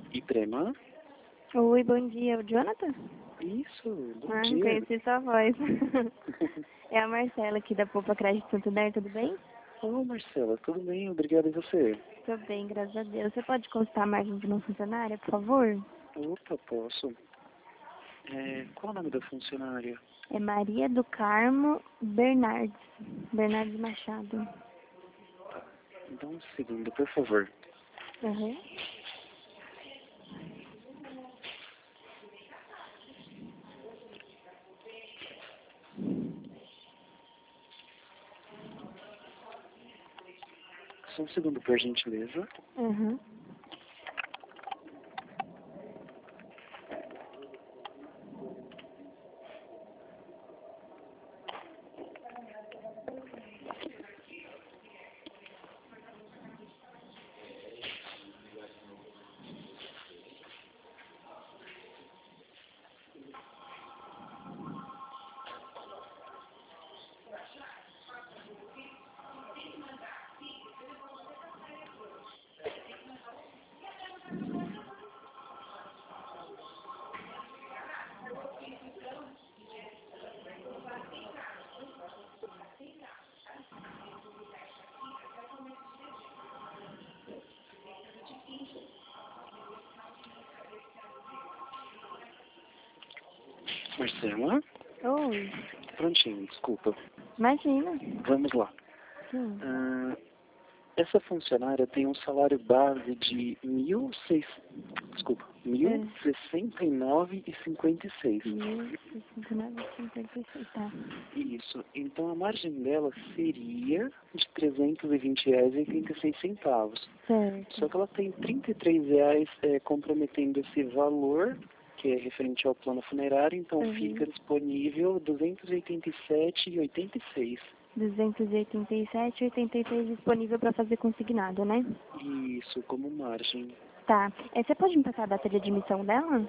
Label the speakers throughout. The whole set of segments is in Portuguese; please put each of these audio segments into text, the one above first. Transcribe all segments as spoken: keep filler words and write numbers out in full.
Speaker 1: Iprema?
Speaker 2: Oi, bom dia. O Jonathan?
Speaker 1: Isso, bom
Speaker 2: Ah,
Speaker 1: dia.
Speaker 2: conheci sua voz. É a Marcela aqui da Poupa Crédito Santander, tudo bem?
Speaker 1: Ô, Marcela, tudo bem? Obrigado, e você?
Speaker 2: Tô bem, graças a Deus. Você pode consultar a margem de uma funcionária, por favor?
Speaker 1: Opa, posso. É, qual o nome da funcionária?
Speaker 2: É Maria do Carmo Bernardes. Bernardes Machado.
Speaker 1: Dá um segundo, por favor.
Speaker 2: Uhum.
Speaker 1: Só um segundo, por gentileza.
Speaker 2: Uhum.
Speaker 1: Marcela?
Speaker 2: Oi.
Speaker 1: Prontinho, desculpa.
Speaker 2: Imagina.
Speaker 1: Vamos lá.
Speaker 2: Sim.
Speaker 1: Ah, essa funcionária tem um salário base de mil e seiscentos, desculpa, mil
Speaker 2: É.
Speaker 1: sessenta e nove e cinquenta e seis.
Speaker 2: mil e sessenta e nove e cinquenta e seis, tá.
Speaker 1: Isso. Então a margem dela seria de trezentos e vinte reais e oitenta e seis centavos.
Speaker 2: Certo.
Speaker 1: Só que ela tem trinta e três reais é, comprometendo esse valor, que é referente ao plano funerário, então
Speaker 2: Uhum.
Speaker 1: fica disponível duzentos e oitenta e sete reais e oitenta e seis centavos.
Speaker 2: duzentos e oitenta e sete e oitenta e seis disponível para fazer consignado, né?
Speaker 1: Isso, como margem.
Speaker 2: Tá. É, você pode me passar a data de admissão dela?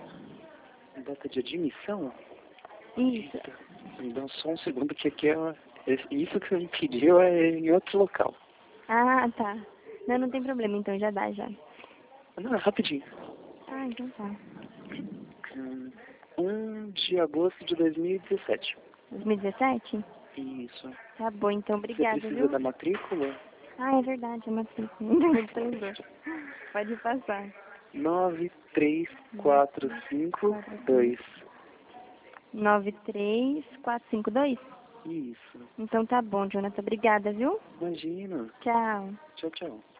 Speaker 1: Data de admissão?
Speaker 2: Isso.
Speaker 1: Eita, me dá só um segundo que aqui é... uma- Isso que você me pediu é em outro local.
Speaker 2: Ah, tá. Não, não tem problema, então já dá, já.
Speaker 1: Não, é rapidinho.
Speaker 2: Ah, então tá.
Speaker 1: Hum, um de agosto de dois mil e dezessete.
Speaker 2: dois mil e dezessete?
Speaker 1: Isso.
Speaker 2: Tá bom, então
Speaker 1: Você
Speaker 2: obrigada,
Speaker 1: precisa
Speaker 2: viu?
Speaker 1: da matrícula?
Speaker 2: Ah, é verdade, é matrícula. Muito lembrou. Pode passar.
Speaker 1: nove três quatro cinco dois.
Speaker 2: nove três quatro cinco dois?
Speaker 1: Isso.
Speaker 2: Então tá bom, Jonathan. Obrigada, viu?
Speaker 1: Imagina.
Speaker 2: Tchau.
Speaker 1: Tchau, tchau.